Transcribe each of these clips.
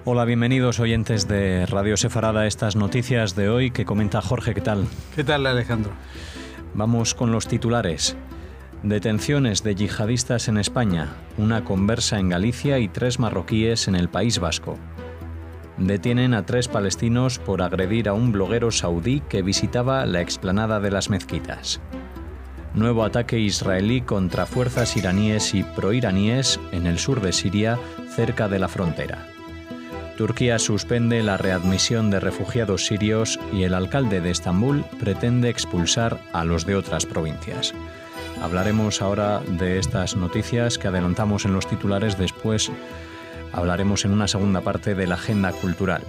Hola, bienvenidos oyentes de Radio Sefarada a estas noticias de hoy que comenta Jorge. ¿Qué tal? ¿Qué tal, Alejandro? Vamos con los titulares. Detenciones de yihadistas en España, una conversa en Galicia y 3 marroquíes en el País Vasco. Detienen a 3 palestinos por agredir a un bloguero saudí que visitaba la explanada de las mezquitas. Nuevo ataque israelí contra fuerzas iraníes y proiraníes en el sur de Siria, cerca de la frontera. Turquía suspende la readmisión de refugiados sirios y el alcalde de Estambul pretende expulsar a los de otras provincias. Hablaremos ahora de estas noticias que adelantamos en los titulares, después hablaremos en una segunda parte de la agenda cultural.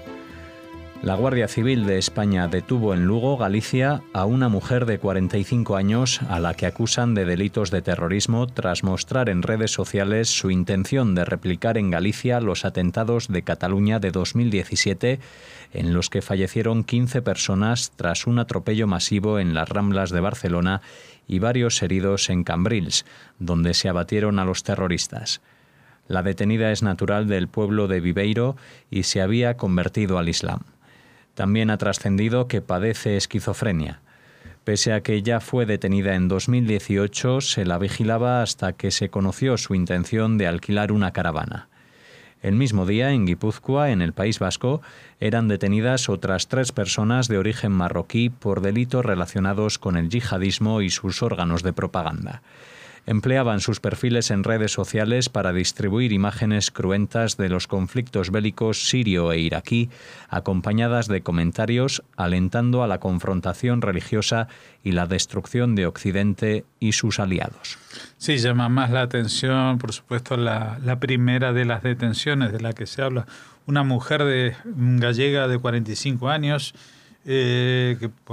La Guardia Civil de España detuvo en Lugo, Galicia, a una mujer de 45 años a la que acusan de delitos de terrorismo tras mostrar en redes sociales su intención de replicar en Galicia los atentados de Cataluña de 2017, en los que fallecieron 15 personas tras un atropello masivo en las Ramblas de Barcelona y varios heridos en Cambrils, donde se abatieron a los terroristas. La detenida es natural del pueblo de Viveiro y se había convertido al Islam. También ha trascendido que padece esquizofrenia. Pese a que ya fue detenida en 2018, se la vigilaba hasta que se conoció su intención de alquilar una caravana. El mismo día, en Guipúzcoa, en el País Vasco, eran detenidas otras 3 personas de origen marroquí por delitos relacionados con el yihadismo y sus órganos de propaganda. Empleaban sus perfiles en redes sociales para distribuir imágenes cruentas de los conflictos bélicos sirio e iraquí, acompañadas de comentarios alentando a la confrontación religiosa y la destrucción de Occidente y sus aliados. Sí, llama más la atención, por supuesto, la primera de las detenciones de la que se habla. Una mujer gallega de 45 años que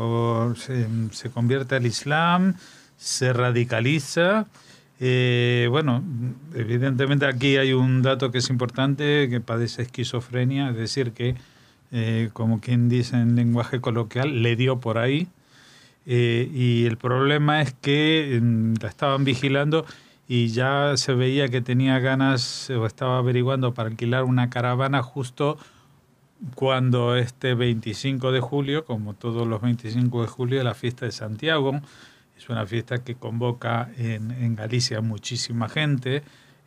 se convierte al Islam, se radicaliza. Evidentemente aquí hay un dato que es importante, que padece esquizofrenia, es decir, que, como quien dice en lenguaje coloquial, le dio por ahí. Y el problema es que la estaban vigilando y ya se veía que tenía ganas o estaba averiguando para alquilar una caravana justo cuando este 25 de julio, como todos los 25 de julio, la fiesta de Santiago. Es una fiesta que convoca en Galicia muchísima gente,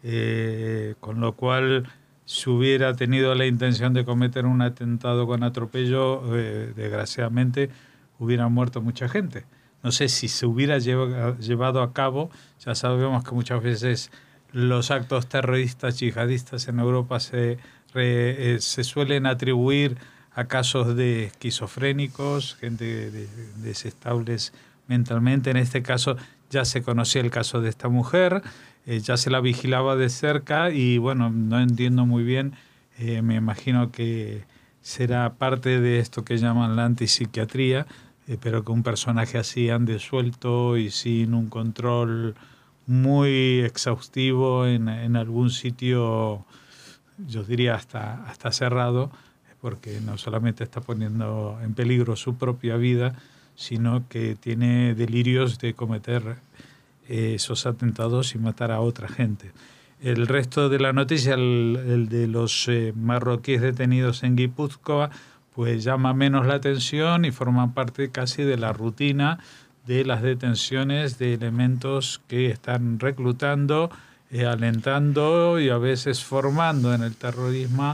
con lo cual, si hubiera tenido la intención de cometer un atentado con atropello, desgraciadamente hubiera muerto mucha gente. No sé si se hubiera llevado a cabo. Ya sabemos que muchas veces los actos terroristas yihadistas en Europa se suelen atribuir a casos de esquizofrénicos, gente desestables mentalmente. En este caso ya se conocía el caso de esta mujer, ya se la vigilaba de cerca y bueno, no entiendo muy bien, me imagino que será parte de esto que llaman la antipsiquiatría, pero que un personaje así ande suelto y sin un control muy exhaustivo en algún sitio, yo diría hasta cerrado, porque no solamente está poniendo en peligro su propia vida, sino que tiene delirios de cometer esos atentados y matar a otra gente. El resto de la noticia, el de los marroquíes detenidos en Guipúzcoa, pues llama menos la atención y forma parte casi de la rutina de las detenciones de elementos que están reclutando, alentando y a veces formando en el terrorismo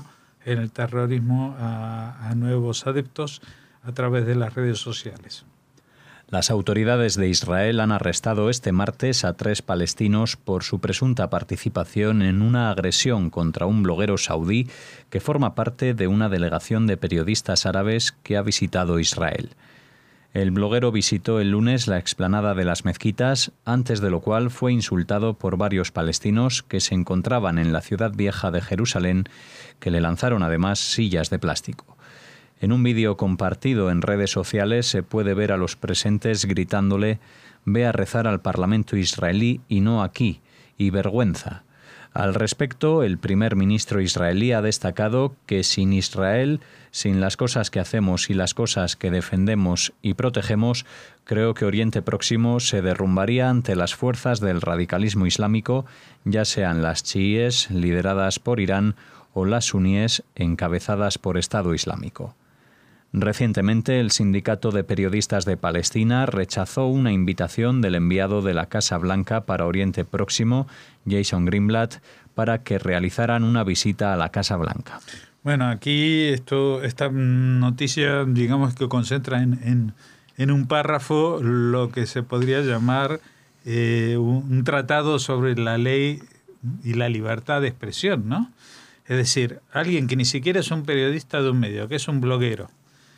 a nuevos adeptos a través de las redes sociales. Las autoridades de Israel han arrestado este martes a 3 palestinos por su presunta participación en una agresión contra un bloguero saudí que forma parte de una delegación de periodistas árabes que ha visitado Israel. El bloguero visitó el lunes la explanada de las mezquitas, antes de lo cual fue insultado por varios palestinos que se encontraban en la ciudad vieja de Jerusalén, que le lanzaron además sillas de plástico. En un vídeo compartido en redes sociales se puede ver a los presentes gritándole «Ve a rezar al Parlamento israelí y no aquí», y «vergüenza». Al respecto, el primer ministro israelí ha destacado que sin Israel, sin las cosas que hacemos y las cosas que defendemos y protegemos, creo que Oriente Próximo se derrumbaría ante las fuerzas del radicalismo islámico, ya sean las chiíes lideradas por Irán o las suníes encabezadas por Estado Islámico. Recientemente, el Sindicato de Periodistas de Palestina rechazó una invitación del enviado de la Casa Blanca para Oriente Próximo, Jason Greenblatt, para que realizaran una visita a la Casa Blanca. Bueno, aquí esta noticia, digamos que concentra en un párrafo lo que se podría llamar un tratado sobre la ley y la libertad de expresión, ¿no? Es decir, alguien que ni siquiera es un periodista de un medio, que es un bloguero,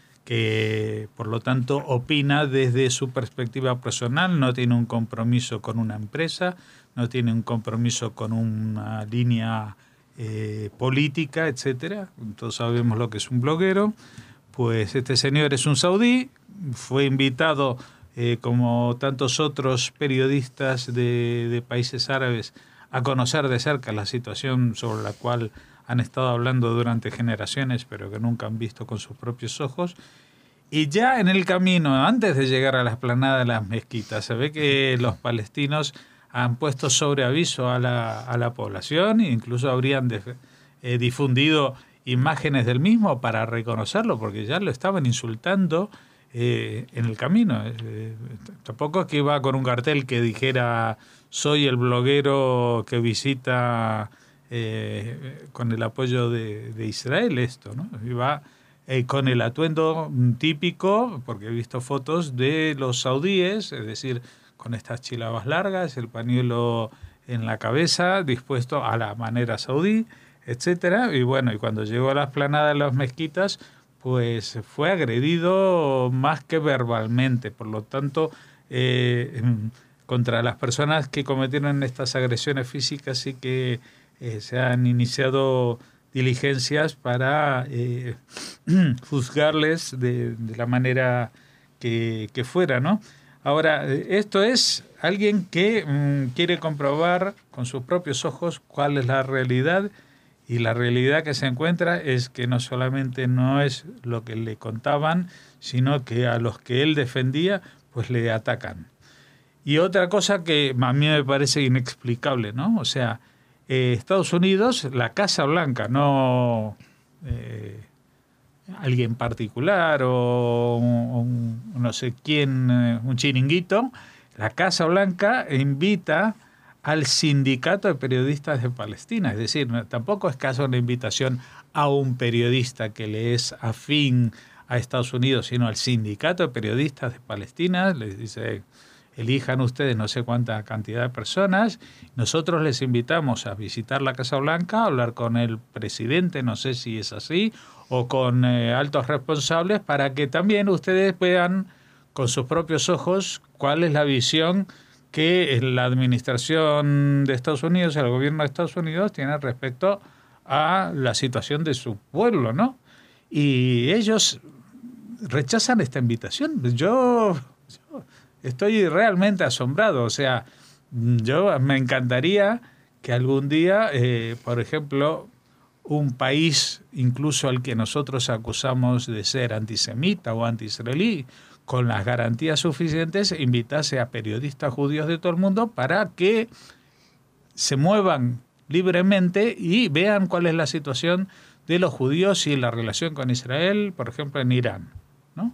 que por lo tanto opina desde su perspectiva personal, no tiene un compromiso con una empresa, no tiene un compromiso con una línea política, etcétera. Todos sabemos lo que es un bloguero. Pues este señor es un saudí, fue invitado como tantos otros periodistas de países árabes a conocer de cerca la situación sobre la cual han estado hablando durante generaciones, pero que nunca han visto con sus propios ojos. Y ya en el camino, antes de llegar a la explanada de las mezquitas, se ve que los palestinos han puesto sobre aviso a la población e incluso habrían difundido imágenes del mismo para reconocerlo, porque ya lo estaban insultando en el camino. Tampoco es que iba con un cartel que dijera soy el bloguero que visita con el apoyo de Israel esto, ¿no? Iba con el atuendo típico, porque he visto fotos de los saudíes, es decir, con estas chilabas largas, el pañuelo en la cabeza, dispuesto a la manera saudí, etcétera. Y bueno, y cuando llegó a la explanada de las mezquitas, pues fue agredido más que verbalmente. Por lo tanto, contra las personas que cometieron estas agresiones físicas sí que se han iniciado diligencias para juzgarles de la manera que fuera, ¿no? Ahora, esto es alguien que quiere comprobar con sus propios ojos cuál es la realidad, y la realidad que se encuentra es que no solamente no es lo que le contaban, sino que a los que él defendía, pues le atacan. Y otra cosa que a mí me parece inexplicable, ¿no? O sea, Estados Unidos, la Casa Blanca, no alguien particular o no sé quién, un chiringuito, la Casa Blanca invita al Sindicato de Periodistas de Palestina. Es decir, tampoco es caso una invitación a un periodista que le es afín a Estados Unidos, sino al Sindicato de Periodistas de Palestina. Les dice, elijan ustedes no sé cuánta cantidad de personas. Nosotros les invitamos a visitar la Casa Blanca, a hablar con el presidente, no sé si es así, o con altos responsables, para que también ustedes vean con sus propios ojos cuál es la visión que la administración de Estados Unidos, el gobierno de Estados Unidos, tiene respecto a la situación de su pueblo, ¿no? Y ellos rechazan esta invitación. Yo estoy realmente asombrado. O sea, me encantaría que algún día, por ejemplo, un país, incluso al que nosotros acusamos de ser antisemita o anti-israelí, con las garantías suficientes, invitase a periodistas judíos de todo el mundo para que se muevan libremente y vean cuál es la situación de los judíos y la relación con Israel, por ejemplo, en Irán, ¿no?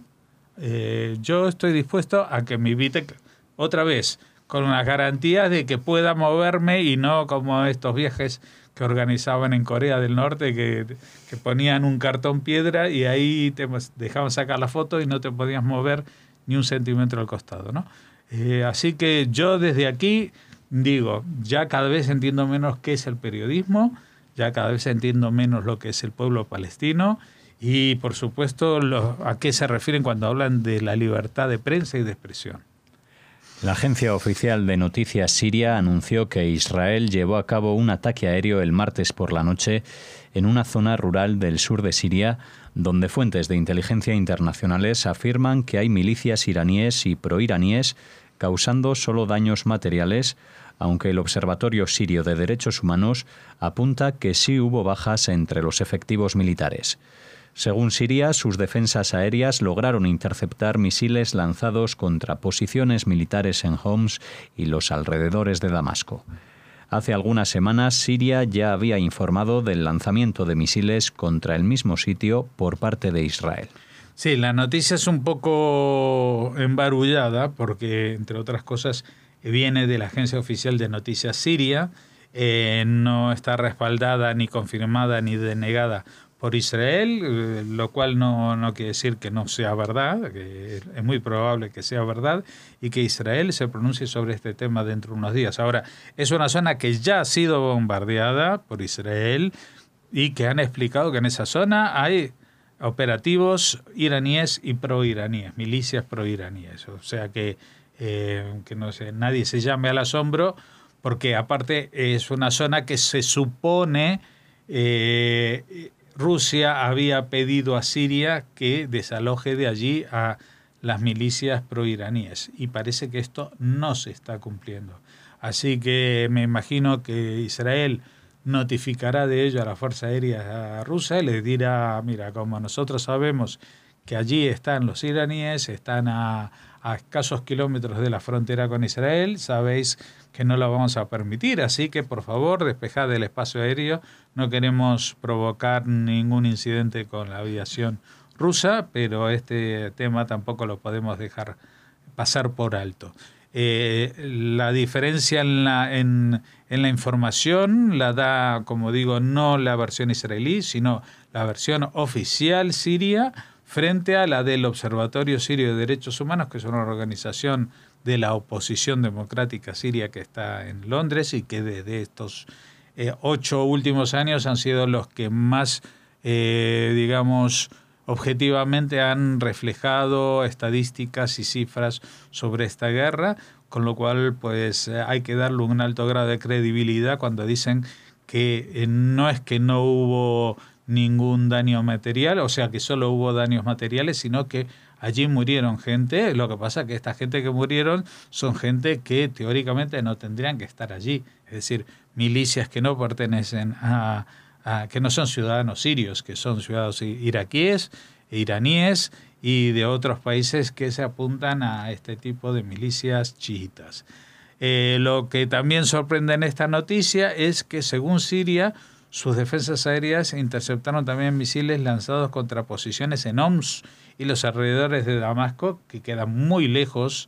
Yo estoy dispuesto a que me invite otra vez, con unas garantías de que pueda moverme y no como estos viajes que organizaban en Corea del Norte, que ponían un cartón piedra y ahí te dejaban sacar la foto y no te podías mover ni un centímetro al costado, ¿no? Así que yo desde aquí digo, ya cada vez entiendo menos qué es el periodismo, ya cada vez entiendo menos lo que es el pueblo palestino y, por supuesto, a qué se refieren cuando hablan de la libertad de prensa y de expresión. La agencia oficial de noticias siria anunció que Israel llevó a cabo un ataque aéreo el martes por la noche en una zona rural del sur de Siria, donde fuentes de inteligencia internacionales afirman que hay milicias iraníes y proiraníes causando solo daños materiales, aunque el Observatorio Sirio de Derechos Humanos apunta que sí hubo bajas entre los efectivos militares. Según Siria, sus defensas aéreas lograron interceptar misiles lanzados contra posiciones militares en Homs y los alrededores de Damasco. Hace algunas semanas, Siria ya había informado del lanzamiento de misiles contra el mismo sitio por parte de Israel. Sí, la noticia es un poco embarullada porque, entre otras cosas, viene de la Agencia Oficial de Noticias Siria, no está respaldada ni confirmada ni denegada por Israel, lo cual no quiere decir que no sea verdad, que es muy probable que sea verdad y que Israel se pronuncie sobre este tema dentro de unos días. Ahora, es una zona que ya ha sido bombardeada por Israel y que han explicado que en esa zona hay operativos iraníes y proiraníes, milicias proiraníes. O sea que no sé, nadie se llame al asombro, porque aparte es una zona que se supone Rusia había pedido a Siria que desaloje de allí a las milicias proiraníes y parece que esto no se está cumpliendo. Así que me imagino que Israel notificará de ello a la Fuerza Aérea Rusa y les dirá, mira, como nosotros sabemos que allí están los iraníes, están a escasos kilómetros de la frontera con Israel, sabéis que no lo vamos a permitir, así que por favor despejad el espacio aéreo, no queremos provocar ningún incidente con la aviación rusa, pero este tema tampoco lo podemos dejar pasar por alto. La diferencia en la información la da, como digo, no la versión israelí, sino la versión oficial siria frente a la del Observatorio Sirio de Derechos Humanos, que es una organización de la oposición democrática siria que está en Londres y que desde estos 8 últimos años han sido los que más, digamos, objetivamente han reflejado estadísticas y cifras sobre esta guerra, con lo cual pues hay que darle un alto grado de credibilidad cuando dicen que no es que no hubo ningún daño material, o sea que solo hubo daños materiales, sino que allí murieron gente. Lo que pasa es que esta gente que murieron son gente que teóricamente no tendrían que estar allí, es decir, milicias que no pertenecen que no son ciudadanos sirios, que son ciudadanos iraquíes, iraníes y de otros países que se apuntan a este tipo de milicias chiitas. Lo que también sorprende en esta noticia es que, según Siria, sus defensas aéreas interceptaron también misiles lanzados contra posiciones en Homs y los alrededores de Damasco, que quedan muy lejos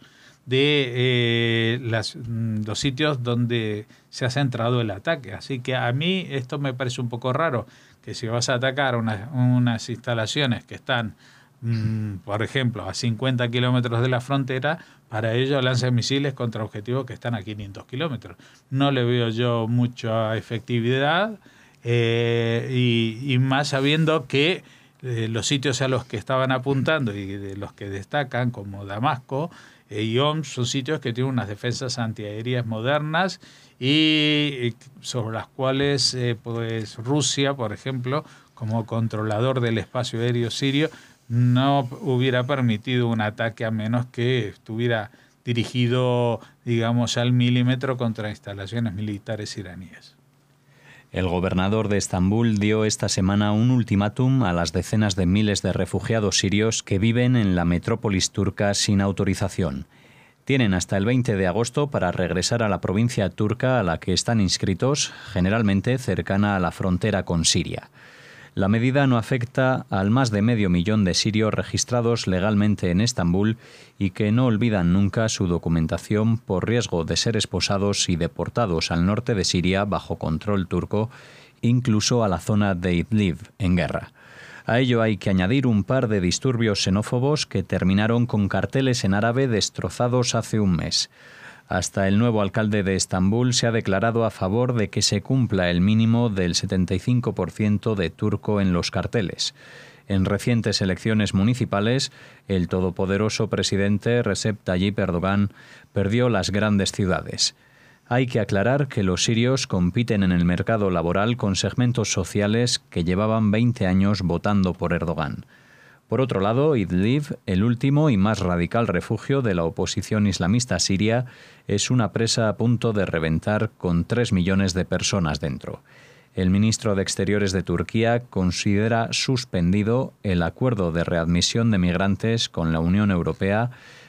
de los sitios donde se ha centrado el ataque. Así que a mí esto me parece un poco raro, que si vas a atacar unas instalaciones que están, por ejemplo, a 50 kilómetros de la frontera, para ello lanzan misiles contra objetivos que están a 500 kilómetros. No le veo yo mucha efectividad, y más sabiendo que los sitios a los que estaban apuntando y de los que destacan, como Damasco y Homs, son sitios que tienen unas defensas antiaéreas modernas y sobre las cuales pues Rusia, por ejemplo, como controlador del espacio aéreo sirio, no hubiera permitido un ataque a menos que estuviera dirigido, digamos, al milímetro contra instalaciones militares iraníes. El gobernador de Estambul dio esta semana un ultimátum a las decenas de miles de refugiados sirios que viven en la metrópolis turca sin autorización. Tienen hasta el 20 de agosto para regresar a la provincia turca a la que están inscritos, generalmente cercana a la frontera con Siria. La medida no afecta al más de 500.000 de sirios registrados legalmente en Estambul y que no olvidan nunca su documentación por riesgo de ser esposados y deportados al norte de Siria bajo control turco, incluso a la zona de Idlib, en guerra. A ello hay que añadir un par de disturbios xenófobos que terminaron con carteles en árabe destrozados hace un mes. Hasta el nuevo alcalde de Estambul se ha declarado a favor de que se cumpla el mínimo del 75% de turco en los carteles. En recientes elecciones municipales, el todopoderoso presidente Recep Tayyip Erdogan perdió las grandes ciudades. Hay que aclarar que los sirios compiten en el mercado laboral con segmentos sociales que llevaban 20 años votando por Erdogan. Por otro lado, Idlib, el último y más radical refugio de la oposición islamista siria, es una presa a punto de reventar con 3 millones de personas dentro. El ministro de Exteriores de Turquía considera suspendido el acuerdo de readmisión de migrantes con la Unión Europea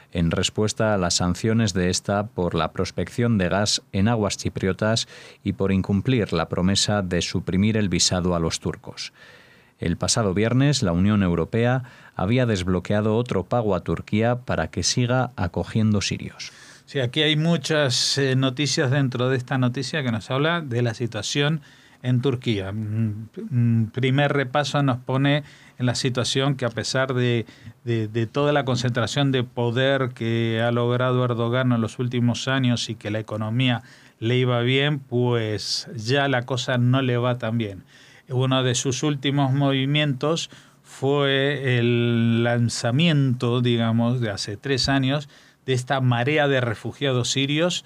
en respuesta a las sanciones de esta por la prospección de gas en aguas chipriotas y por incumplir la promesa de suprimir el visado a los turcos. El pasado viernes, la Unión Europea había desbloqueado otro pago a Turquía para que siga acogiendo sirios. Sí, aquí hay muchas noticias dentro de esta noticia que nos habla de la situación en Turquía. Un primer repaso nos pone en la situación que, a pesar de toda la concentración de poder que ha logrado Erdogan en los últimos años y que la economía le iba bien, pues ya la cosa no le va tan bien. Uno de sus últimos movimientos fue el lanzamiento, digamos, de hace 3 años, de esta marea de refugiados sirios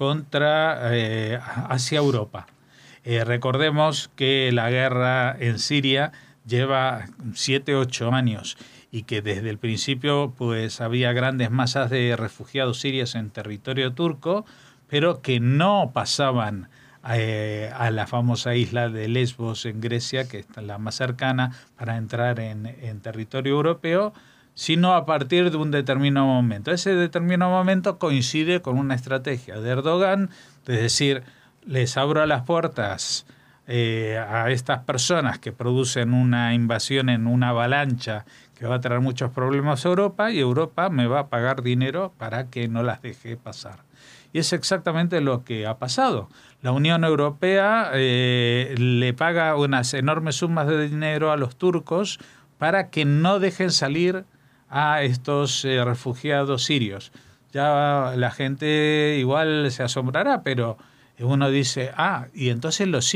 hacia Europa. Recordemos que la guerra en Siria lleva 7-8 años y que desde el principio pues había grandes masas de refugiados sirios en territorio turco, pero que no pasaban a la famosa isla de Lesbos en Grecia, que es la más cercana para entrar en territorio europeo, sino a partir de un determinado momento. Ese determinado momento coincide con una estrategia de Erdogan, es decir, les abro las puertas a estas personas que producen una invasión en una avalancha que va a traer muchos problemas a Europa, y Europa me va a pagar dinero para que no las deje pasar. Y es exactamente lo que ha pasado. La Unión Europea le paga unas enormes sumas de dinero a los turcos para que no dejen salir a estos refugiados sirios. Ya la gente igual se asombrará, pero uno dice, y entonces los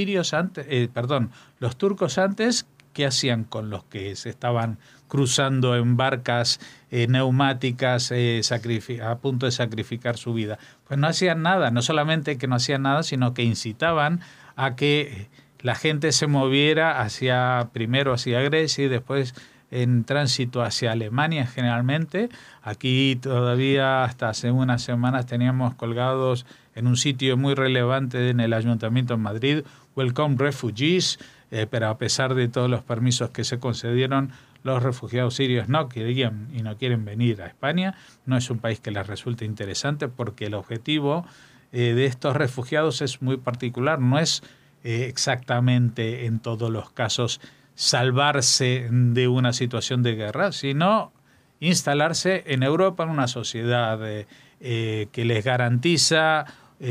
turcos antes, ¿qué hacían con los que se estaban cruzando en barcas neumáticas a punto de sacrificar su vida? Pues no hacían nada, no solamente que no hacían nada, sino que incitaban a que la gente se moviera primero hacia Grecia y después en tránsito hacia Alemania generalmente. Aquí todavía hasta hace unas semanas teníamos colgados en un sitio muy relevante en el Ayuntamiento de Madrid, Welcome Refugees, pero a pesar de todos los permisos que se concedieron, los refugiados sirios no querían y no quieren venir a España. No es un país que les resulte interesante porque el objetivo de estos refugiados es muy particular. No es exactamente en todos los casos salvarse de una situación de guerra, sino instalarse en Europa, en una sociedad que les garantiza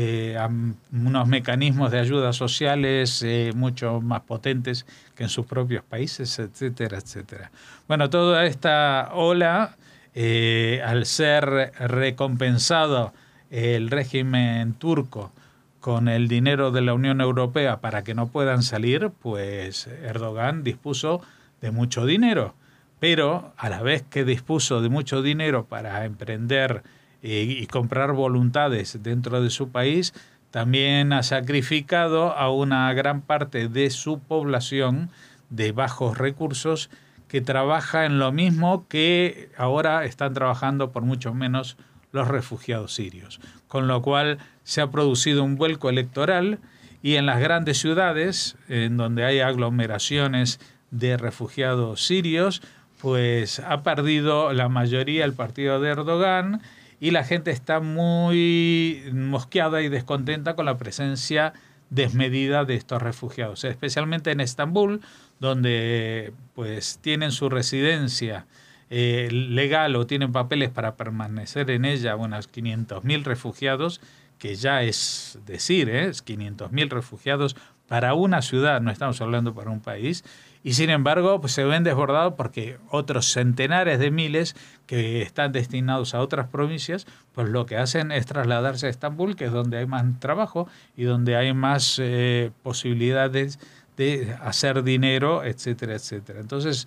unos mecanismos de ayuda sociales mucho más potentes que en sus propios países, etcétera, etcétera. Bueno, toda esta ola, al ser recompensado el régimen turco con el dinero de la Unión Europea para que no puedan salir, pues Erdogan dispuso de mucho dinero. Pero a la vez que dispuso de mucho dinero para emprender y comprar voluntades dentro de su país, también ha sacrificado a una gran parte de su población de bajos recursos que trabaja en lo mismo que ahora están trabajando por mucho menos los refugiados sirios. Con lo cual se ha producido un vuelco electoral, y en las grandes ciudades, en donde hay aglomeraciones de refugiados sirios, pues ha perdido la mayoría el partido de Erdogan, y la gente está muy mosqueada y descontenta con la presencia desmedida de estos refugiados, especialmente en Estambul, donde pues tienen su residencia legal o tienen papeles para permanecer en ella unos 500.000 refugiados, que ya es decir, 500.000 refugiados para una ciudad, no estamos hablando para un país, y sin embargo pues se ven desbordados porque otros centenares de miles que están destinados a otras provincias, pues lo que hacen es trasladarse a Estambul, que es donde hay más trabajo y donde hay más posibilidades de hacer dinero, etcétera, etcétera. Entonces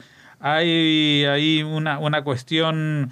hay una cuestión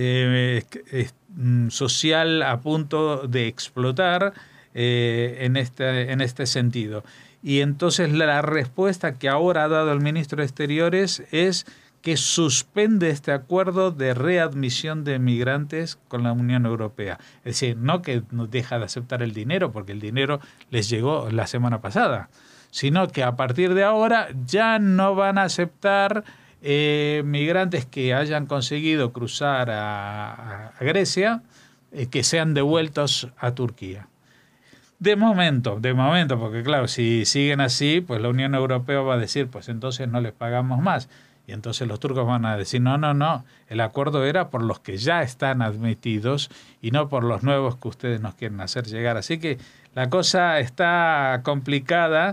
social a punto de explotar en este sentido. Y entonces la respuesta que ahora ha dado el ministro de Exteriores es que suspende este acuerdo de readmisión de migrantes con la Unión Europea. Es decir, no que nos deja de aceptar el dinero, porque el dinero les llegó la semana pasada, sino que a partir de ahora ya no van a aceptar migrantes que hayan conseguido cruzar a Grecia, que sean devueltos a Turquía. De momento, porque claro, si siguen así, pues la Unión Europea va a decir, pues entonces no les pagamos más. Y entonces los turcos van a decir, no, el acuerdo era por los que ya están admitidos y no por los nuevos que ustedes nos quieren hacer llegar. Así que la cosa está complicada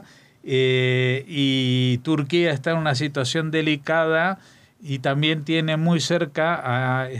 y Turquía está en una situación delicada y también tiene muy cerca a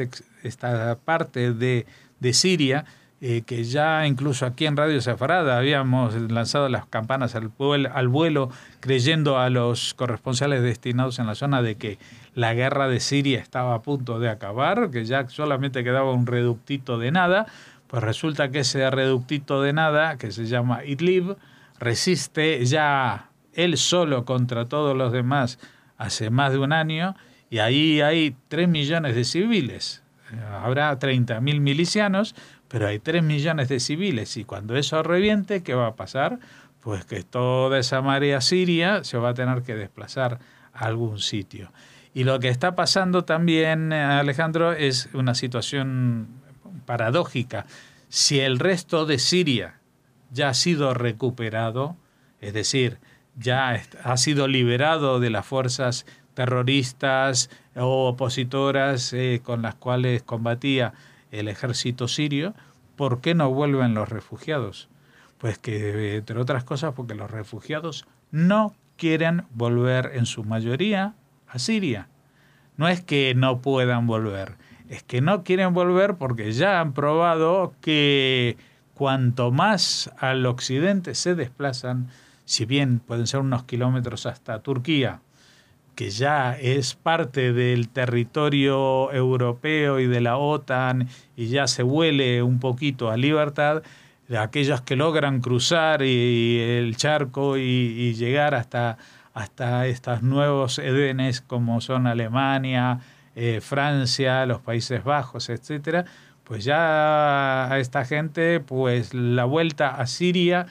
esta parte de Siria, que ya incluso aquí en Radio Sefarad habíamos lanzado las campanas al vuelo creyendo a los corresponsales destinados en la zona de que la guerra de Siria estaba a punto de acabar, que ya solamente quedaba un reductito de nada. Pues resulta que ese reductito de nada, que se llama Idlib, resiste ya él solo contra todos los demás hace más de un año, y ahí hay 3 millones de civiles. Habrá 30.000 milicianos, pero hay 3 millones de civiles, y cuando eso reviente, ¿qué va a pasar? Pues que toda esa marea siria se va a tener que desplazar a algún sitio. Y lo que está pasando también, Alejandro, es una situación paradójica. Si el resto de Siria ya ha sido recuperado, es decir, ya ha sido liberado de las fuerzas terroristas o opositoras con las cuales combatía el ejército sirio, ¿por qué no vuelven los refugiados? Pues que, entre otras cosas, porque los refugiados no quieren volver en su mayoría a Siria. No es que no puedan volver, es que no quieren volver porque ya han probado que cuanto más al occidente se desplazan, si bien pueden ser unos kilómetros hasta Turquía, que ya es parte del territorio europeo y de la OTAN y ya se huele un poquito a libertad, aquellos que logran cruzar el charco y llegar hasta estos nuevos Edenes como son Alemania, Francia, los Países Bajos, etcétera, pues ya a esta gente pues la vuelta a Siria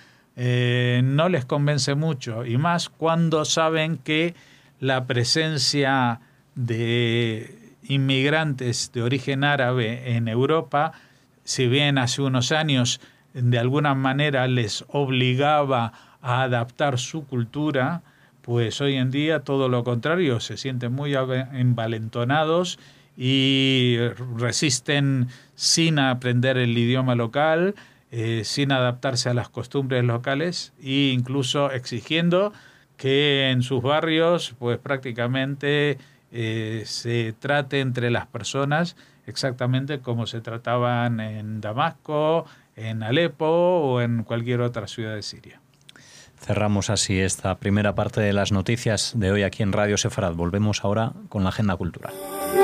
no les convence mucho, y más cuando saben que la presencia de inmigrantes de origen árabe en Europa, si bien hace unos años de alguna manera les obligaba a adaptar su cultura, pues hoy en día todo lo contrario, se sienten muy envalentonados y resisten sin aprender el idioma local, sin adaptarse a las costumbres locales e incluso exigiendo que en sus barrios pues prácticamente se trate entre las personas exactamente como se trataban en Damasco, en Alepo o en cualquier otra ciudad de Siria. Cerramos así esta primera parte de las noticias de hoy aquí en Radio Sefarad. Volvemos ahora con la agenda cultural.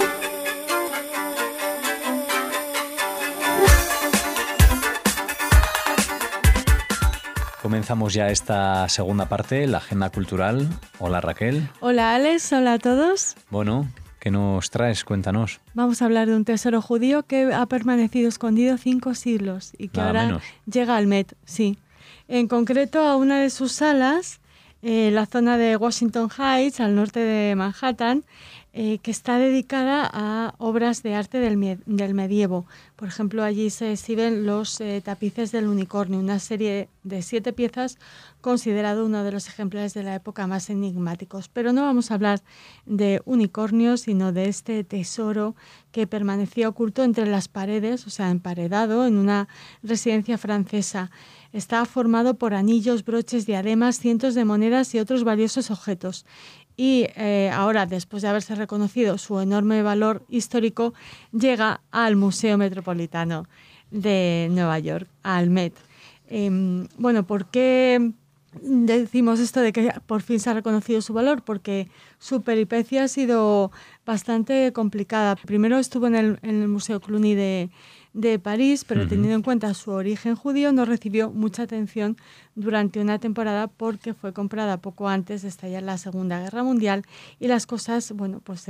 Comenzamos ya esta segunda parte, la agenda cultural. Hola Raquel. Hola Alex, hola a todos. Bueno, ¿qué nos traes? Cuéntanos. Vamos a hablar de un tesoro judío que ha permanecido escondido 5 siglos y que ahora menos llega al Met, sí. En concreto a una de sus salas, la zona de Washington Heights, al norte de Manhattan, que está dedicada a obras de arte del medievo. Por ejemplo, allí se exhiben los tapices del unicornio, una serie de 7 piezas considerado uno de los ejemplares de la época más enigmáticos. Pero no vamos a hablar de unicornios, sino de este tesoro que permanecía oculto entre las paredes, o sea, emparedado en una residencia francesa. Está formado por anillos, broches, diademas, cientos de monedas y otros valiosos objetos. Y ahora, después de haberse reconocido su enorme valor histórico, llega al Museo Metropolitano de Nueva York, al Met. Bueno, ¿por qué decimos esto de que por fin se ha reconocido su valor? Porque su peripecia ha sido bastante complicada. Primero estuvo en el Museo Cluny de de París, pero teniendo en cuenta su origen judío, no recibió mucha atención durante una temporada porque fue comprada poco antes de estallar la Segunda Guerra Mundial y las cosas, bueno, pues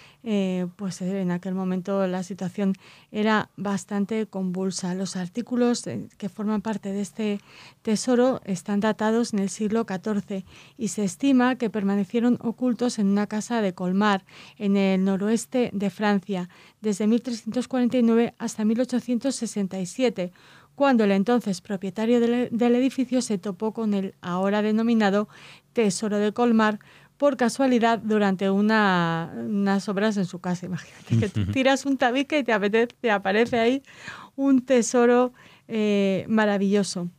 en aquel momento la situación era bastante convulsa. Los artículos que forman parte de este tesoro están datados en el siglo XIV y se estima que permanecieron ocultos en una casa de Colmar, en el noroeste de Francia, desde 1349 hasta 1867, cuando el entonces propietario del edificio se topó con el ahora denominado Tesoro de Colmar por casualidad durante unas obras en su casa. Imagínate que tú tiras un tabique y te aparece ahí un tesoro maravilloso.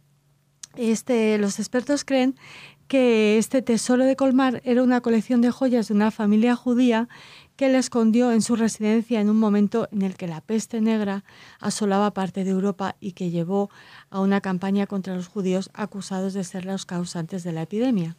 Los expertos creen que este tesoro de Colmar era una colección de joyas de una familia judía que le escondió en su residencia en un momento en el que la peste negra asolaba parte de Europa y que llevó a una campaña contra los judíos acusados de ser los causantes de la epidemia.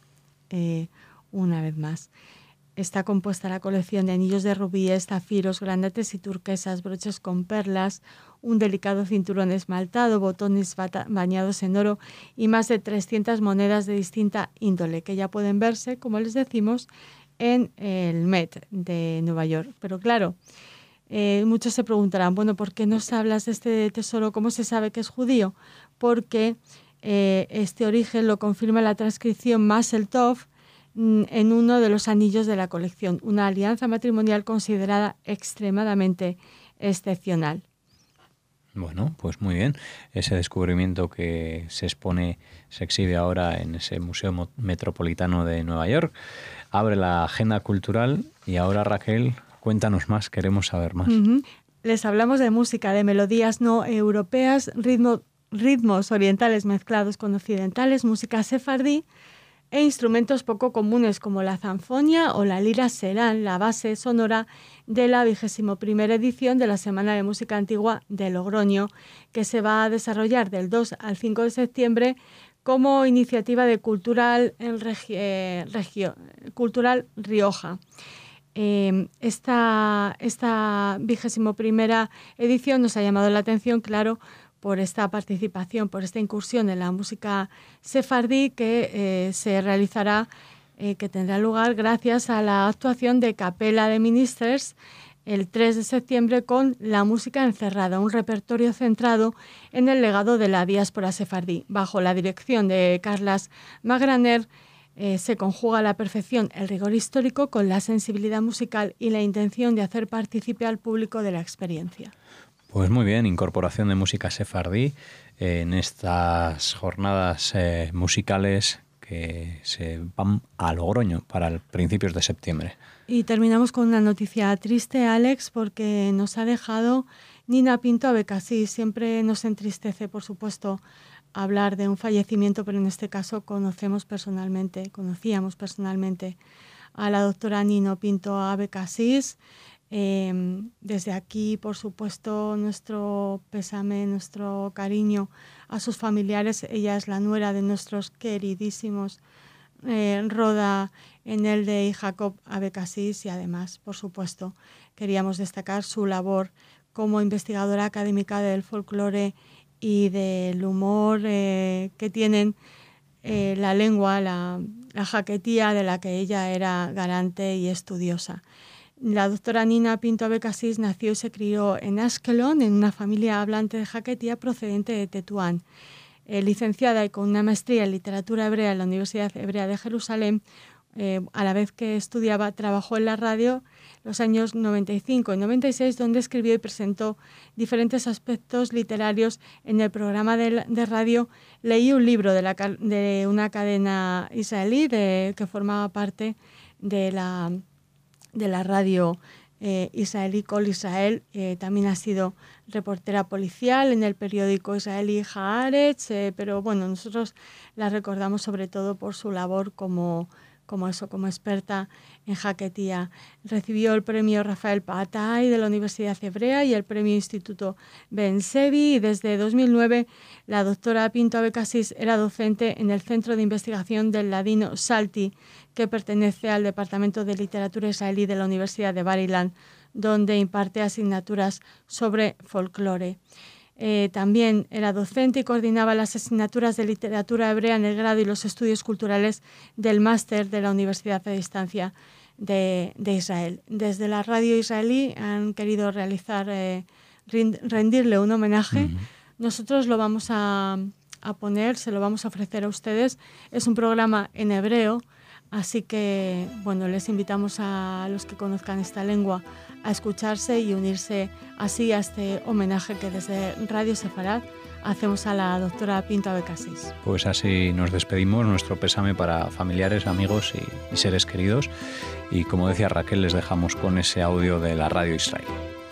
Una vez más, está compuesta la colección de anillos de rubíes, zafiros, granates y turquesas, broches con perlas, un delicado cinturón esmaltado, botones bañados en oro y más de 300 monedas de distinta índole, que ya pueden verse, como les decimos, en el Met de Nueva York. Pero claro, muchos se preguntarán, bueno, ¿por qué nos hablas de este tesoro? ¿Cómo se sabe que es judío? Porque este origen lo confirma la transcripción Mazel Tov en uno de los anillos de la colección, una alianza matrimonial considerada extremadamente excepcional. Bueno, pues muy bien. Ese descubrimiento que se exhibe ahora en ese Museo Metropolitano de Nueva York, abre la agenda cultural y ahora, Raquel, cuéntanos más, queremos saber más. Les hablamos de música, de melodías no europeas, ritmos orientales mezclados con occidentales, música sefardí e instrumentos poco comunes como la zanfonia o la lira serán la base sonora de la 21ª edición de la Semana de Música Antigua de Logroño, que se va a desarrollar del 2 al 5 de septiembre como iniciativa de Cultural Rioja. Esta 21ª edición nos ha llamado la atención, claro, por esta participación, por esta incursión en la música sefardí que se realizará, que tendrá lugar gracias a la actuación de Capella de Ministers el 3 de septiembre con La música encerrada, un repertorio centrado en el legado de la diáspora sefardí. Bajo la dirección de Carlas Magraner se conjuga a la perfección el rigor histórico con la sensibilidad musical y la intención de hacer partícipe al público de la experiencia. Pues muy bien, incorporación de música sefardí en estas jornadas musicales que se van a Logroño para principios de septiembre. Y terminamos con una noticia triste, Alex, porque nos ha dejado Nina Pinto Abecassis. Siempre nos entristece, por supuesto, hablar de un fallecimiento, pero en este caso conocíamos personalmente a la doctora Nina Pinto Abecassis. Desde aquí, por supuesto, nuestro pésame, nuestro cariño a sus familiares. Ella es la nuera de nuestros queridísimos Roda Enelde y Jacob Abecassis y además, por supuesto, queríamos destacar su labor como investigadora académica del folclore y del humor que tienen la lengua, la jaquetía de la que ella era garante y estudiosa. La doctora Nina Pinto Abecassis nació y se crió en Ashkelon, en una familia hablante de jaquetía procedente de Tetuán. Licenciada y con una maestría en literatura hebrea en la Universidad Hebrea de Jerusalén, a la vez que estudiaba, trabajó en la radio los años 95 y 96, donde escribió y presentó diferentes aspectos literarios en el programa de radio. Leí un libro de una cadena israelí que formaba parte de la radio israelí Kol Israel. También ha sido reportera policial en el periódico israelí Haaretz, pero bueno, nosotros la recordamos sobre todo por su labor como experta en jaquetía. Recibió el premio Rafael Patai de la Universidad Hebrea y el premio Instituto Ben Sevi, y desde 2009 la doctora Pinto Abecassis era docente en el Centro de Investigación del Ladino Salti, que pertenece al Departamento de Literatura Israelí de la Universidad de Bar Ilan, donde imparte asignaturas sobre folclore. También era docente y coordinaba las asignaturas de literatura hebrea en el grado y los estudios culturales del máster de la Universidad a Distancia de Israel. Desde la radio israelí han querido rendirle un homenaje. Nosotros lo vamos a poner, se lo vamos a ofrecer a ustedes. Es un programa en hebreo, así que bueno, les invitamos a los que conozcan esta lengua a escucharse y unirse así a este homenaje que desde Radio Sefarad hacemos a la doctora Pinto Abecassis. Pues así nos despedimos, nuestro pésame para familiares, amigos y seres queridos. Y como decía Raquel, les dejamos con ese audio de la Radio Israel.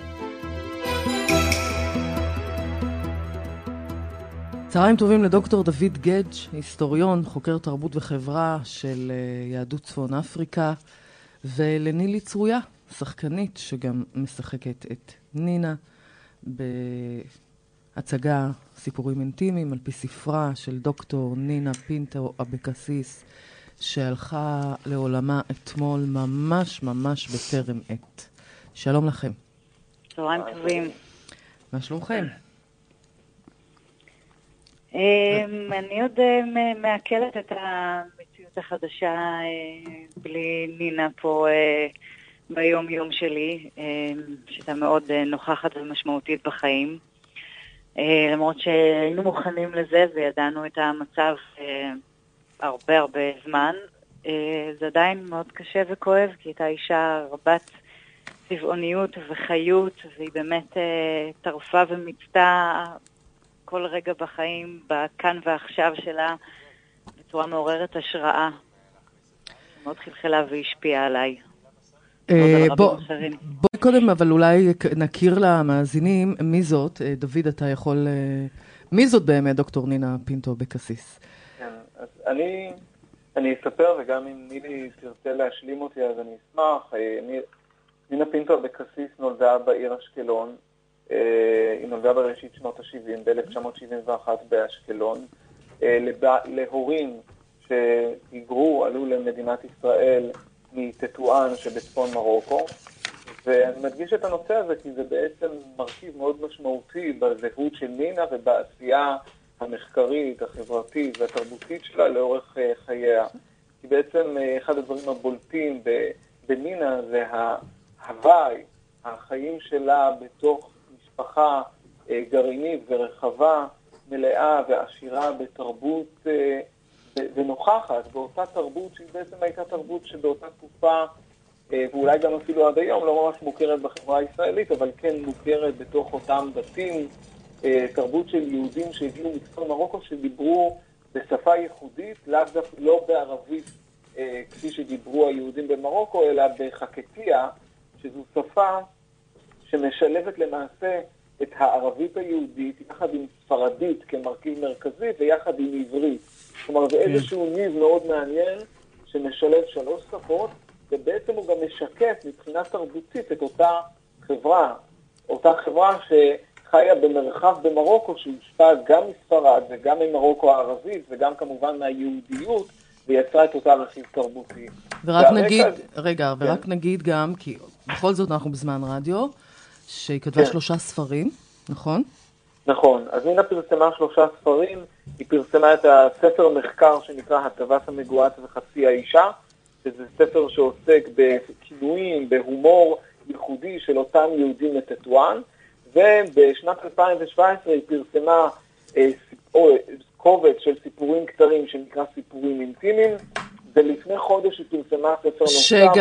צהריים טובים לדוקטור דוד גדג', היסטוריון, חוקר תרבות וחברה של יהדות צפון אפריקה, ולנילי צרויה, שחקנית שגם משחקת את נינה בהצגה סיפורים אינטימיים על פי ספרה של דוקטור נינה פינטו אבקסיס, שהלכה לעולמה אתמול ממש בטרם עת. שלום לכם. צהריים טובים. מה שלומכם? אני עוד מעכלת את המציאות החדשה בלי נינה פה ביום יום שלי, שהייתה מאוד נוכחת ומשמעותית בחיים. למרות שהיינו מוכנים לזה וידענו את המצב הרבה זמן, זה עדיין מאוד קשה וכואב, כי הייתה אישה רבת צבעוניות וחיות, והיא באמת טרפה ומצטה כל רגע בחיים, בכאן ועכשיו שלה, בצורה מעוררת השראה. מאוד חלחלה והשפיעה עליי. בואי קודם, אבל אולי נכיר למאזינים מי זאת. דוד, אתה יכול... מי זאת באמת דוקטור נינה פינטו אבקסיס? כן, אז אני אספר, וגם אם נילי תרצה להשלים אותי, אז אני אשמח. נינה פינטו אבקסיס נולדה בעיר אשקלון. היא נולדה בראשית שנות ה-70, ב-1971 באשקלון, להורים שהיגרו, עלו למדינת ישראל מטטואן שבצפון מרוקו, ואני מדגיש את הנושא הזה כי זה בעצם מרכיב מאוד משמעותי בזהות של נינה ובעשייה המחקרית, החברתית והתרבותית שלה לאורך חייה. כי בעצם אחד הדברים הבולטים בנינה זה ההוואי, החיים שלה בתוך משפחה גרעינית ורחבה, מלאה ועשירה בתרבות ונוכחת, באותה תרבות שהיא בעצם הייתה תרבות שבאותה תקופה, ואולי גם אפילו עד היום, לא ממש מוכרת בחברה הישראלית, אבל כן מוכרת בתוך אותם בתים, תרבות של יהודים שהגיעו מצפון מרוקו, שדיברו בשפה ייחודית, לא בערבית כפי שדיברו היהודים במרוקו, אלא בחקטיה, שזו שפה שמשלבת למעשה את הערבית היהודית יחד עם ספרדית כמרכיב מרכזי ויחד עם עברית. כלומר, זה איזשהו ניב מאוד מעניין שמשלב שלוש שפות, ובעצם הוא גם משקף מבחינה תרבותית את אותה חברה שחיה במרחב במרוקו, שהושפע גם מספרד וגם ממרוקו הערבית וגם כמובן מהיהודיות, ויצרה את אותה רכיב תרבותי. ורק נגיד גם, כי בכל זאת אנחנו בזמן רדיו, שהיא כתבה 3 ספרים, נכון? נכון. אז נינה פרסמה 3 ספרים. היא פרסמה את הספר מחקר שנקרא הטווס המגועץ וחצי האישה, שזה ספר שעוסק בכינויים, בהומור ייחודי של אותם יהודים מטטואן, ובשנת 2017 היא פרסמה קובץ של סיפורים קצרים שנקרא סיפורים אינטימיים, ולפני חודש היא פרסמה ספר נוסף.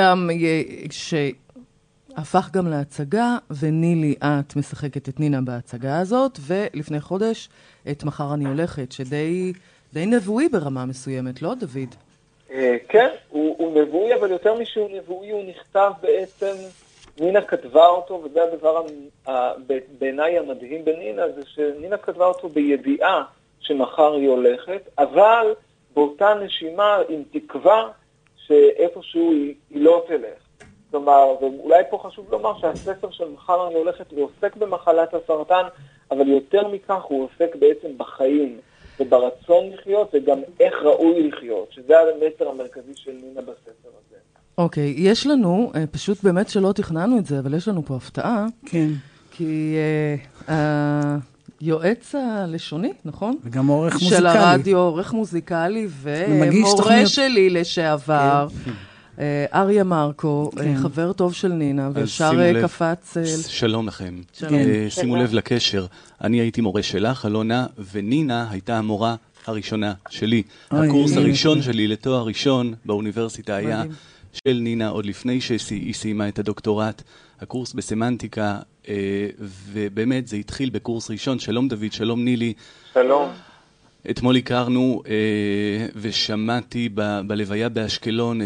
הפך גם להצגה, ונילי, את משחקת את נינה בהצגה הזאת, ולפני חודש את מחר אני הולכת, שדי נבואי ברמה מסוימת, לא דוד? כן, הוא נבואי, אבל יותר משהו נבואי, הוא נכתב בעצם, נינה כתבה אותו, וזה הדבר בעיניי המדהים בנינה, זה שנינה כתבה אותו בידיעה שמחר היא הולכת, אבל באותה נשימה עם תקווה שאיפשהו היא לא תלך. כלומר, ואולי פה חשוב לומר שהספר של מחר אני הולכת הוא עוסק במחלת הסרטן, אבל יותר מכך הוא עוסק בעצם בחיים וברצון לחיות וגם איך ראוי לחיות, שזה המסר המרכזי של נינה בספר הזה. אוקיי, יש לנו, פשוט באמת שלא תכננו את זה, אבל יש לנו פה הפתעה. כן. כי יועץ הלשוני, נכון? וגם עורך מוזיקלי. של הרדיו, עורך מוזיקלי, ומורה שלי לשעבר, אריה מרקו, חבר טוב של נינה, וישר קפץ... שלום לכם. שימו לב לקשר. אני הייתי מורה שלך, אלונה, ונינה הייתה המורה הראשונה שלי. הקורס הראשון שלי לתואר ראשון באוניברסיטה היה של נינה, עוד לפני שהיא סיימה את הדוקטורט. הקורס בסמנטיקה, ובאמת זה התחיל בקורס ראשון. שלום דוד, שלום נילי. שלום. אתמול הכרנו ושמעתי בלוויה באשקלון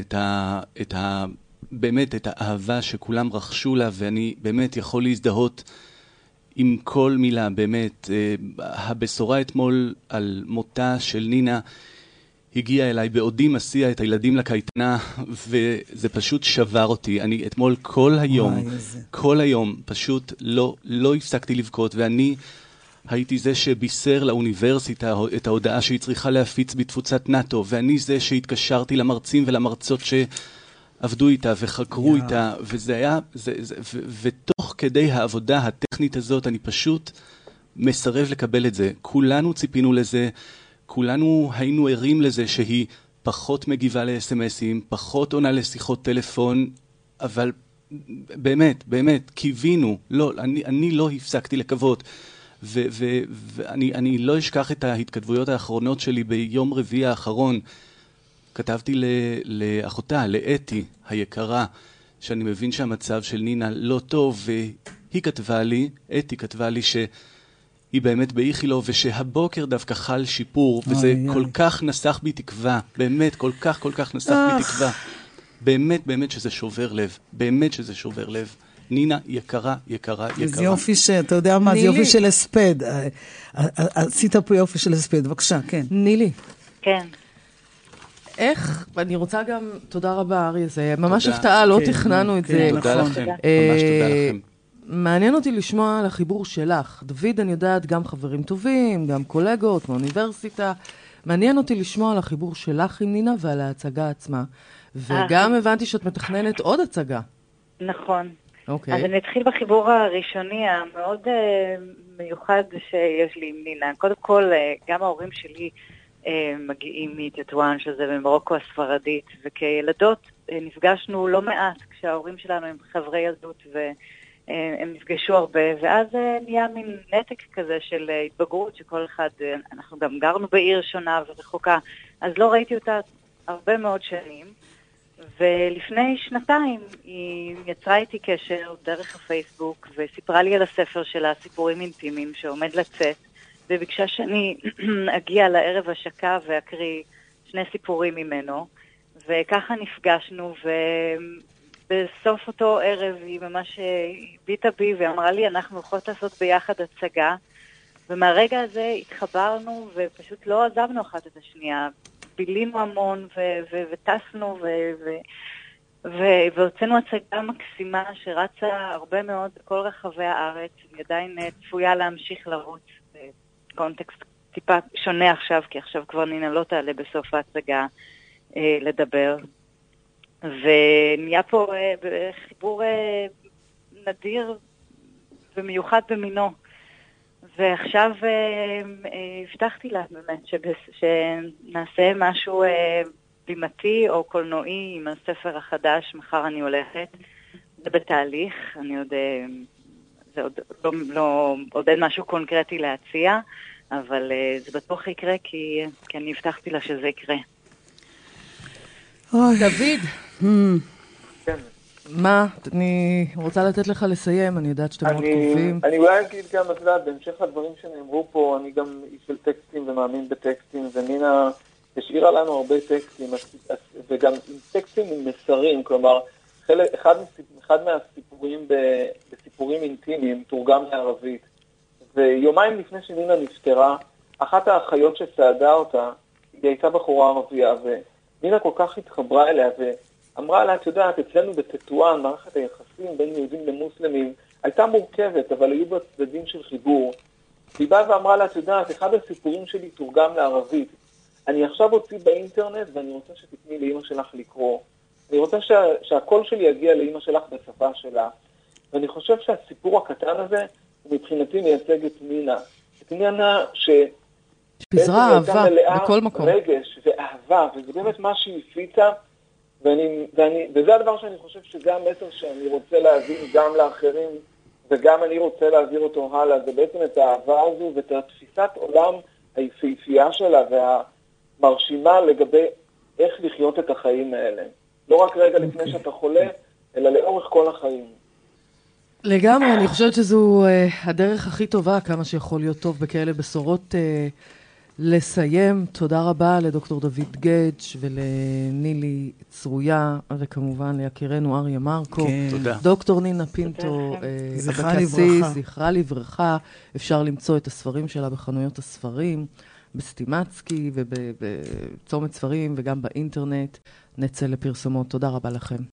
באמת את האהבה שכולם רכשו לה, ואני באמת יכול להזדהות עם כל מילה. באמת, הבשורה אתמול על מותה של נינה הגיעה אליי בעודי מסיע את הילדים לקייטנה, וזה פשוט שבר אותי. אני אתמול כל היום פשוט לא הפסקתי לבכות, ואני הייתי זה שבישר לאוניברסיטה את ההודעה שהיא צריכה להפיץ בתפוצת נאטו, ואני זה שהתקשרתי למרצים ולמרצות שעבדו איתה וחקרו איתה, וזה היה, ותוך כדי העבודה הטכנית הזאת אני פשוט מסרב לקבל את זה. כולנו ציפינו לזה, כולנו היינו ערים לזה שהיא פחות מגיבה ל-SMSים, פחות עונה לשיחות טלפון, אבל באמת, קיווינו, אני לא הפסקתי לקוות. ואני לא אשכח את ההתכתבויות האחרונות שלי ביום רביעי האחרון. כתבתי לאחותה, לאתי היקרה, שאני מבין שהמצב של נינה לא טוב, והיא כתבה לי, אתי כתבה לי שהיא באמת באיכילוב, ושהבוקר דווקא חל שיפור, וזה כל כך נסח בי תקווה, באמת כל כך נסח בי תקווה. באמת שזה שובר לב, באמת שזה שובר לב. נינה יקרה. זה יופי אתה יודע מה, זה יופי של הספד. עשית פה יופי של הספד, בבקשה, כן. נילי. כן. איך, אני רוצה גם, תודה רבה אריה, זה ממש הפתעה, לא תכננו את זה. תודה לכם, ממש תודה לכם. מעניין אותי לשמוע על החיבור שלך. דוד, אני יודעת, גם חברים טובים, גם קולגות מאוניברסיטה. מעניין אותי לשמוע על החיבור שלך עם נינה ועל ההצגה עצמה. וגם הבנתי שאת מתכננת עוד הצגה. נכון. אוקיי. אז אני אתחיל בחיבור הראשוני המאוד מיוחד שיש לי עם נינה. קודם כל, גם ההורים שלי מגיעים מטטואן, שזה במרוקו הספרדית, וכילדות נפגשנו לא מעט כשההורים שלנו הם חברי ילדות, והם נפגשו הרבה, ואז נהיה מין נתק כזה של התבגרות, שכל אחד, אנחנו גם גרנו בעיר שונה ורחוקה, אז לא ראיתי אותה הרבה מאוד שנים, ולפני שנתיים היא יצרה איתי קשר דרך הפייסבוק, וסיפרה לי על הספר שלה, סיפורים אינטימיים, שעומד לצאת, וביקשה שאני אגיע לערב השקה ואקריא 2 סיפורים ממנו, וככה נפגשנו, ובסוף אותו ערב היא ממש הביטה בי ואמרה לי, אנחנו יכולות לעשות ביחד הצגה, ומהרגע הזה התחברנו ופשוט לא עזבנו אחת את השנייה, בילינו המון וטסנו והוצאנו הצגה מקסימה שרצה הרבה מאוד בכל רחבי הארץ, היא עדיין צפויה להמשיך לרוץ בקונטקסט טיפה שונה עכשיו, כי עכשיו כבר נינה לא תעלה בסוף ההצגה לדבר, ונהיה פה חיבור נדיר ומיוחד במינו. ועכשיו הבטחתי לה באמת שנעשה משהו בימתי או קולנועי עם הספר החדש, מחר אני הולכת, זה בתהליך, אני עוד, זה עוד אין משהו קונקרטי להציע, אבל זה בטוח יקרה כי אני הבטחתי לה שזה יקרה. דוד, מה? אני רוצה לתת לך לסיים, אני יודעת שאתם מאוד טובים. אני אולי אגיד גם, את יודעת, בהמשך לדברים שנאמרו פה, אני גם איש של טקסטים ומאמין בטקסטים, ונינה השאירה לנו הרבה טקסטים, וגם עם טקסטים עם מסרים, כלומר, אחד מהסיפורים בסיפורים אינטימיים תורגם לערבית, ויומיים לפני שנינה נפטרה, אחת האחיות שסעדה אותה, היא הייתה בחורה ערבייה, ונינה כל כך התחברה אליה, אמרה לה, את יודעת, אצלנו בטטואן, מערכת היחסים בין יהודים למוסלמים, הייתה מורכבת, אבל היו בה צדדים של חיבור. היא באה ואמרה לה, את יודעת, אחד הסיפורים שלי תורגם לערבית. אני עכשיו הוציא באינטרנט, ואני רוצה שתתני לאמא שלך לקרוא. אני רוצה שהקול שלי יגיע לאמא שלך בשפה שלה. ואני חושב שהסיפור הקטן הזה, מבחינתי מייצג את נינה. פנינה פיזרה אהבה בכל מקום. רגש ואהבה, וזה באמת מה שהיא הפיצה, וזה הדבר שאני חושב שזה המסר שאני רוצה להבין גם לאחרים, וגם אני רוצה להעביר אותו הלאה, זה בעצם את האהבה הזו ואת התפיסת עולם היפהפייה שלה והמרשימה לגבי איך לחיות את החיים האלה. לא רק רגע לפני שאתה חולה, אלא לאורך כל החיים. לגמרי, אני חושבת שזו הדרך הכי טובה, כמה שיכול להיות טוב בכאלה בשורות לסיים. תודה רבה לדוקטור דוד גדג' ולנילי צרויה, וכמובן ליקירנו אריה מרקו. תודה. דוקטור נינה פינטו אבקסיס, זכרה לברכה. אפשר למצוא את הספרים שלה בחנויות הספרים, בסטימצקי ובצומת ספרים וגם באינטרנט. נצא לפרסומות. תודה רבה לכם.